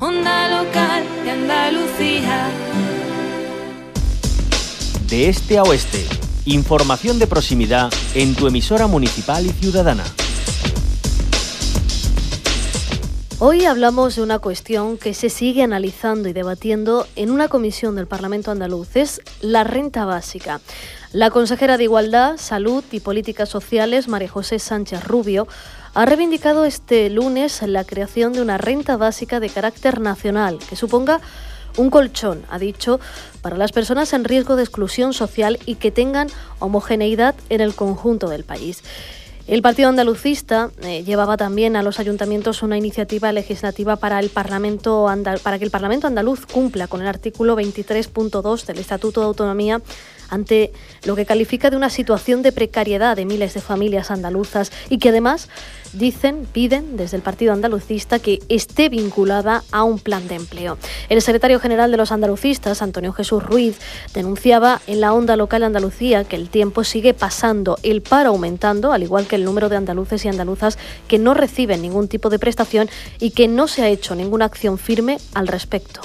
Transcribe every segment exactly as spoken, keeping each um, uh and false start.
Onda Local de Andalucía. De este a oeste, información de proximidad en tu emisora municipal y ciudadana. Hoy hablamos de una cuestión que se sigue analizando y debatiendo en una comisión del Parlamento andaluz, es la renta básica. La consejera de Igualdad, Salud y Políticas Sociales, María José Sánchez Rubio, ha reivindicado este lunes la creación de una renta básica de carácter nacional que suponga un colchón, ha dicho, para las personas en riesgo de exclusión social y que tengan homogeneidad en el conjunto del país. El Partido Andalucista eh, llevaba también a los ayuntamientos una iniciativa legislativa para, el Parlamento andal- para que el Parlamento andaluz cumpla con el artículo veintitrés punto dos del Estatuto de Autonomía ante lo que califica de una situación de precariedad de miles de familias andaluzas y que además dicen, piden desde el Partido Andalucista que esté vinculada a un plan de empleo. El secretario general de los andalucistas, Antonio Jesús Ruiz, denunciaba en la Onda Local de Andalucía que el tiempo sigue pasando, el paro aumentando, al igual que el número de andaluces y andaluzas que no reciben ningún tipo de prestación y que no se ha hecho ninguna acción firme al respecto.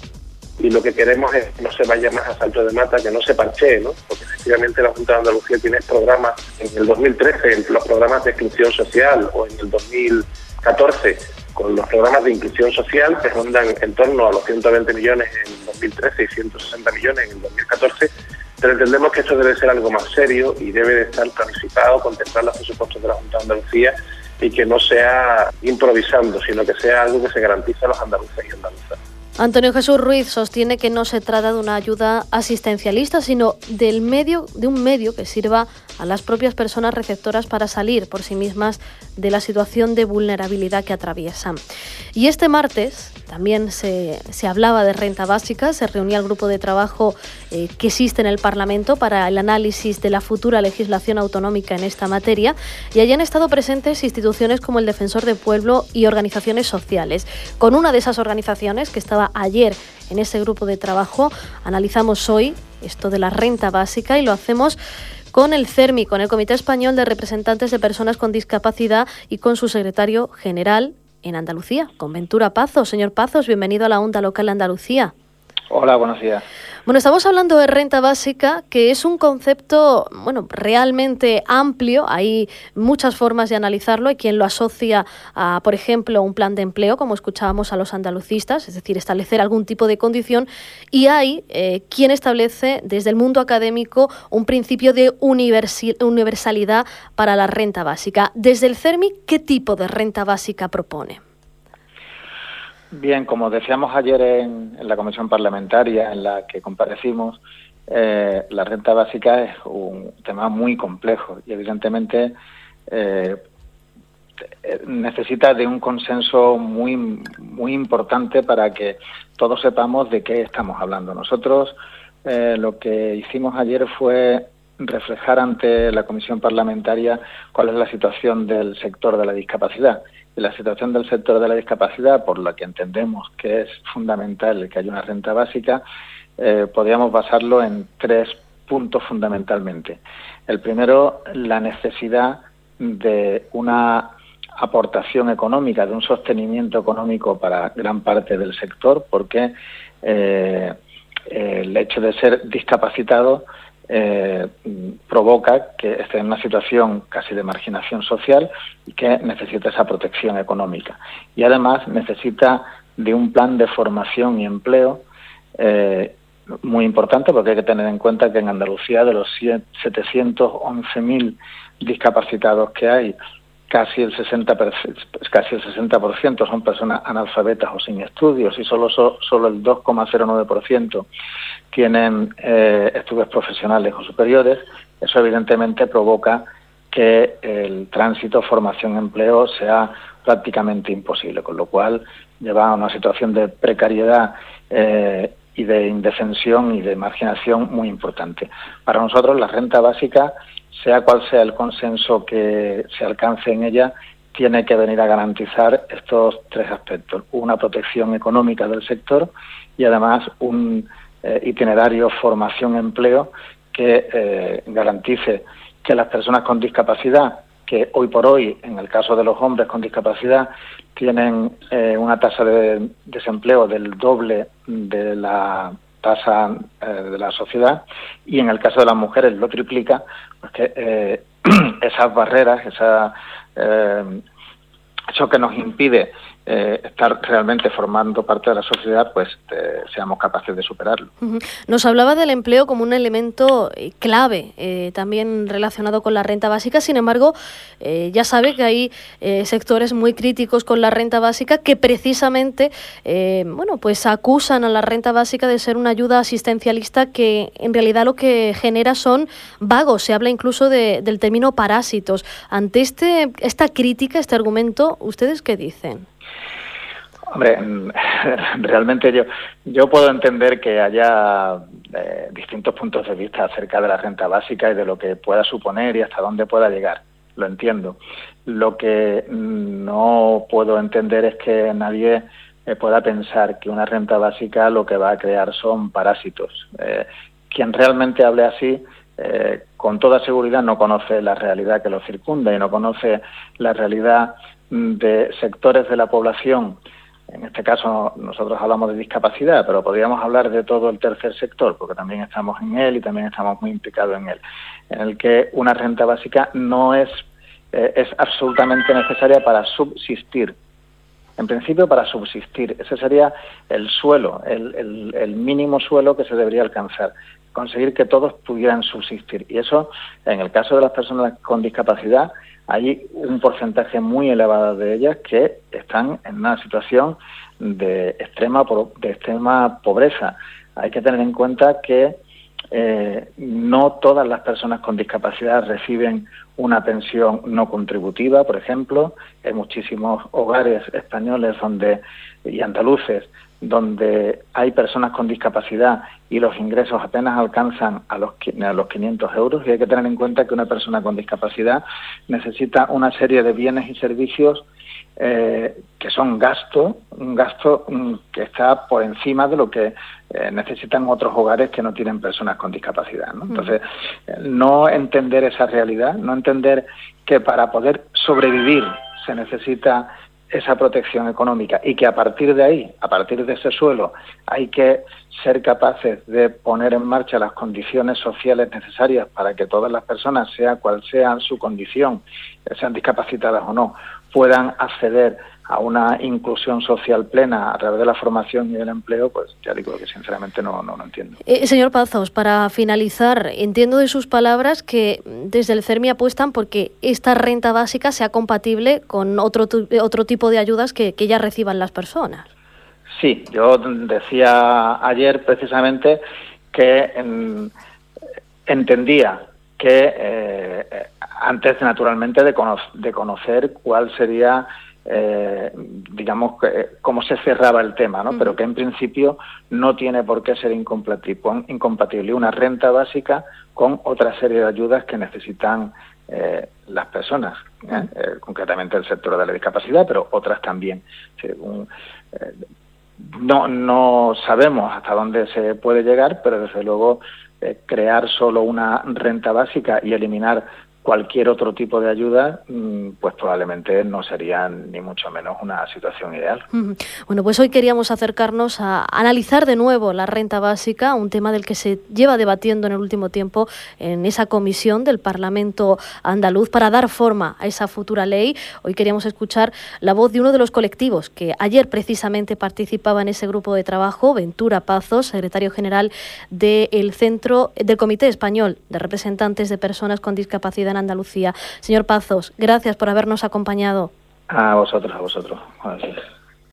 Y lo que queremos es que no se vaya más a salto de mata, que no se parchee, ¿no? Porque efectivamente la Junta de Andalucía tiene programas en el dos mil trece, en los programas de exclusión social, o en el dos mil catorce, con los programas de inclusión social, que rondan en torno a los ciento veinte millones en el dos mil trece y ciento sesenta millones en el dos mil catorce, pero entendemos que esto debe ser algo más serio y debe de estar planificado, contemplar los presupuestos de la Junta de Andalucía y que no sea improvisando, sino que sea algo que se garantice a los andaluces y andaluzas. Antonio Jesús Ruiz sostiene que no se trata de una ayuda asistencialista, sino del medio, de un medio que sirva a las propias personas receptoras para salir por sí mismas de la situación de vulnerabilidad que atraviesan. Y este martes también se, se hablaba de renta básica, se reunía el grupo de trabajo eh, que existe en el Parlamento para el análisis de la futura legislación autonómica en esta materia, y allí han estado presentes instituciones como el Defensor del Pueblo y organizaciones sociales. Con una de esas organizaciones que estaba ayer en ese grupo de trabajo, analizamos hoy esto de la renta básica y lo hacemos con el CERMI, con el Comité Español de Representantes de Personas con Discapacidad y con su secretario general en Andalucía, con Ventura Pazos. Señor Pazos, bienvenido a la Onda Local de Andalucía. Hola, buenos días. Bueno, estamos hablando de renta básica, que es un concepto, bueno, realmente amplio. Hay muchas formas de analizarlo. Hay quien lo asocia a, por ejemplo, un plan de empleo, como escuchábamos a los andalucistas, es decir, establecer algún tipo de condición. Y hay eh, quien establece desde el mundo académico un principio de universi- universalidad para la renta básica. Desde el CERMI, ¿qué tipo de renta básica propone? Bien, como decíamos ayer en, en la comisión parlamentaria en la que comparecimos, eh, la renta básica es un tema muy complejo y evidentemente eh, necesita de un consenso muy, muy importante para que todos sepamos de qué estamos hablando. Nosotros eh, lo que hicimos ayer fue reflejar ante la comisión parlamentaria cuál es la situación del sector de la discapacidad. Y la situación del sector de la discapacidad, por la que entendemos que es fundamental que haya una renta básica, eh, podríamos basarlo en tres puntos fundamentalmente. El primero, la necesidad de una aportación económica, de un sostenimiento económico para gran parte del sector, porque eh, el hecho de ser discapacitado Eh, provoca que esté en una situación casi de marginación social y que necesita esa protección económica. Y además necesita de un plan de formación y empleo eh, muy importante, porque hay que tener en cuenta que en Andalucía, de los setecientos once mil discapacitados que hay, casi el sesenta por ciento, casi el sesenta por ciento son personas analfabetas o sin estudios y solo, solo el dos coma cero nueve por ciento tienen eh, estudios profesionales o superiores. Eso evidentemente provoca que el tránsito formación-empleo sea prácticamente imposible, con lo cual lleva a una situación de precariedad eh, y de indefensión y de marginación muy importante. Para nosotros la renta básica, sea cual sea el consenso que se alcance en ella, tiene que venir a garantizar estos tres aspectos: una protección económica del sector y además un eh, itinerario formación-empleo que eh, garantice que las personas con discapacidad que hoy por hoy, en el caso de los hombres con discapacidad, tienen eh, una tasa de desempleo del doble de la tasa eh, de la sociedad, y en el caso de las mujeres lo triplica, pues que eh, esas barreras, esa, eh, eso que nos impide eh, estar realmente formando parte de la sociedad, pues eh, seamos capaces de superarlo. Uh-huh. Nos hablaba del empleo como un elemento eh, clave, eh, también relacionado con la renta básica. Sin embargo, eh, ya sabe que hay eh, sectores muy críticos con la renta básica que precisamente, eh, bueno, pues acusan a la renta básica de ser una ayuda asistencialista que en realidad lo que genera son vagos. Se habla incluso de, del término parásitos. Ante este esta crítica, este argumento, ¿ustedes qué dicen? Hombre, realmente yo yo puedo entender que haya eh, distintos puntos de vista acerca de la renta básica y de lo que pueda suponer y hasta dónde pueda llegar. Lo entiendo. Lo que no puedo entender es que nadie eh, pueda pensar que una renta básica lo que va a crear son parásitos. Eh, quien realmente hable así, eh, con toda seguridad no conoce la realidad que lo circunda y no conoce la realidad de sectores de la población. En este caso nosotros hablamos de discapacidad, pero podríamos hablar de todo el tercer sector, porque también estamos en él y también estamos muy implicados en él, en el que una renta básica no es, eh, es absolutamente necesaria para subsistir. En principio, para subsistir. Ese sería el suelo, el, el, el mínimo suelo que se debería alcanzar. Conseguir que todos pudieran subsistir. Y eso, en el caso de las personas con discapacidad, hay un porcentaje muy elevado de ellas que están en una situación de extrema de extrema pobreza. Hay que tener en cuenta que eh, no todas las personas con discapacidad reciben una pensión no contributiva, por ejemplo. Hay muchísimos hogares españoles donde y andaluces donde hay personas con discapacidad y los ingresos apenas alcanzan a los, a los quinientos euros, y hay que tener en cuenta que una persona con discapacidad necesita una serie de bienes y servicios eh, que son gasto, un gasto um, que está por encima de lo que eh, necesitan otros hogares que no tienen personas con discapacidad, ¿no? Entonces, eh, no entender esa realidad, no entender que para poder sobrevivir se necesita esa protección económica y que a partir de ahí, a partir de ese suelo, hay que ser capaces de poner en marcha las condiciones sociales necesarias para que todas las personas, sea cual sea su condición, sean discapacitadas o no, puedan acceder a una inclusión social plena a través de la formación y el empleo, pues ya digo que sinceramente no, no lo entiendo. Eh, señor Pazos, para finalizar, entiendo de sus palabras que desde el CERMI apuestan porque esta renta básica sea compatible con otro, otro tipo de ayudas que, que ya reciban las personas. Sí, yo decía ayer precisamente que en, entendía que eh, antes naturalmente de, cono de conocer cuál sería Eh, digamos, eh, cómo se cerraba el tema, ¿no? Uh-huh. Pero que en principio no tiene por qué ser incompatible, incompatible una renta básica con otra serie de ayudas que necesitan eh, las personas, ¿eh? Uh-huh. Eh, concretamente el sector de la discapacidad, pero otras también. Según, eh, no, no sabemos hasta dónde se puede llegar, pero desde luego eh, crear solo una renta básica y eliminar cualquier otro tipo de ayuda, pues probablemente no sería ni mucho menos una situación ideal. Bueno, pues hoy queríamos acercarnos a analizar de nuevo la renta básica, un tema del que se lleva debatiendo en el último tiempo en esa comisión del Parlamento andaluz para dar forma a esa futura ley. Hoy queríamos escuchar la voz de uno de los colectivos que ayer precisamente participaba en ese grupo de trabajo, Ventura Pazos, secretario general del Centro del Comité Español de Representantes de Personas con Discapacidad en Andalucía. Señor Pazos, gracias por habernos acompañado. A vosotros, a vosotros. Gracias.